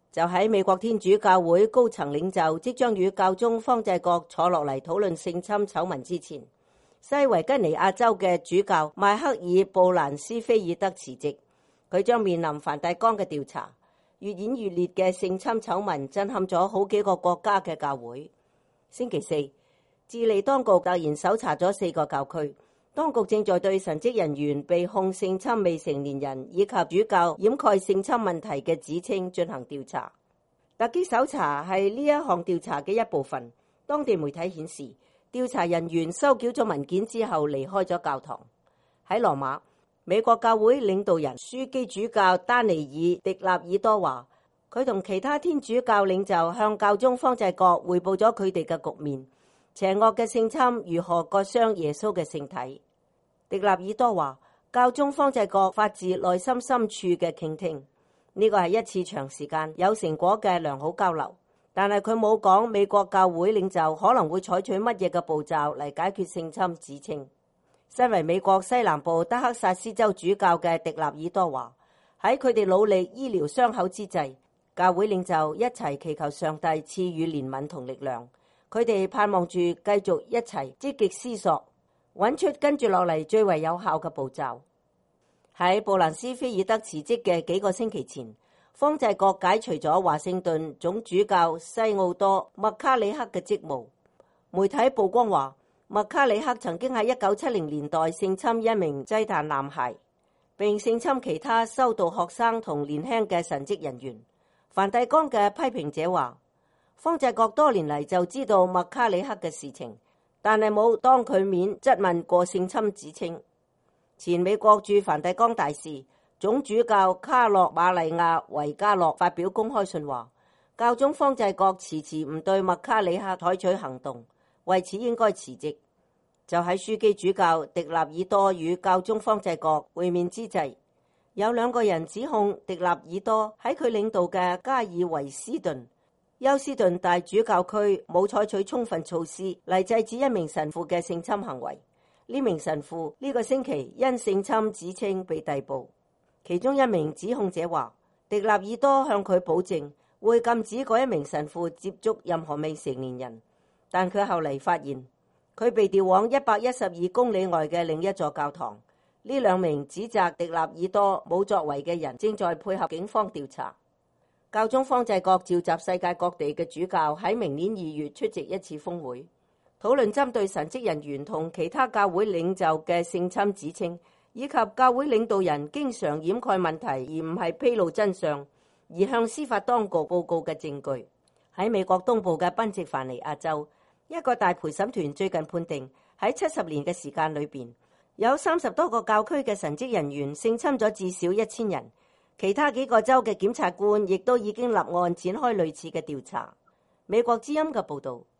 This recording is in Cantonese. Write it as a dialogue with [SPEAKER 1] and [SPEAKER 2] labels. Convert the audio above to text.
[SPEAKER 1] 就喺美國天主教會高層領袖即將與教宗方濟各坐落嚟討論性侵醜聞之前，西維吉尼亞州嘅主教邁克爾布蘭斯菲爾德辭職，佢將面臨梵蒂岡嘅調查。越演越烈嘅性侵醜聞震撼咗好幾個國家嘅教會。星期四，智利當局突然搜查咗4個教區，當局正在對神職人員被控性侵未成年人以及主教掩蓋性侵問題嘅指稱進行調查。突擊搜查係呢一項調查嘅一部分。當地媒體顯示，調查人員收繳咗文件之後離開咗教堂。喺羅馬，美國教會領導人樞機主教丹尼爾·迪納爾多話，佢同其他天主教領袖向教宗方濟各匯報咗佢哋嘅局面，邪惡嘅性侵如何割傷耶穌嘅聖體。迪納爾多話，教宗方濟各發自內心深處嘅傾聽，呢個係一次長時間有成果嘅良好交流，但係佢冇講美國教會領袖可能會採取乜嘢嘅步驟嚟解決性侵指稱。身為美國西南部德克薩斯州主教嘅迪納爾多話，喺佢哋努力醫療傷口之際，教會領袖一齊祈求上帝賜予憐憫同力量。佢哋盼望住繼續一齊積極思索，揾出跟住落嚟最為有效嘅步驟。喺布蘭斯菲爾德辭職嘅幾個星期前，方濟各解除咗華盛頓總主教西奧多麥卡里克嘅職務。媒體曝光話，麥卡里克曾經喺1970年代性侵一名祭壇男孩，並性侵其他修道學生同年輕嘅神職人員。梵蒂岡嘅批評者話，方濟各多年嚟就知道麥卡里克嘅事情，但係冇當佢面質問過性侵指稱。前美國駐梵蒂岡大使總主教卡洛馬利亞維加洛發表公開信話，教宗方濟各遲遲唔對麥卡里克採取行動，為此應該辭職。就喺樞機主教迪納爾多與教宗方濟各會面之際，有2個人指控迪納爾多喺佢領導嘅加爾維斯頓休斯頓大主教區冇採取充分措施嚟制止一名神父嘅性侵行為。呢名神父呢個星期因性侵指稱被逮捕。其中一名指控者話，迪納爾多向佢保證會禁止嗰一名神父接觸任何未成年人，但佢後嚟發現佢被調往112公里外嘅另一座教堂。呢2名指責迪納爾多冇作為嘅人正在配合警方調查。教宗方濟各召集世界各地嘅主教喺明年2月出席一次峰會，討論針對神職人員同其他教會領袖嘅性侵指稱，以及教會領導人經常掩蓋問題而唔係披露真相，而向司法當局報告嘅證據。喺美國東部嘅賓夕凡尼亞州，一個大陪審團最近判定喺70年嘅時間裏邊，有30多個教區嘅神職人員性侵咗至少1000人。其他幾個州嘅檢察官亦都已經立案展開類似嘅調查。美國之音嘅報導。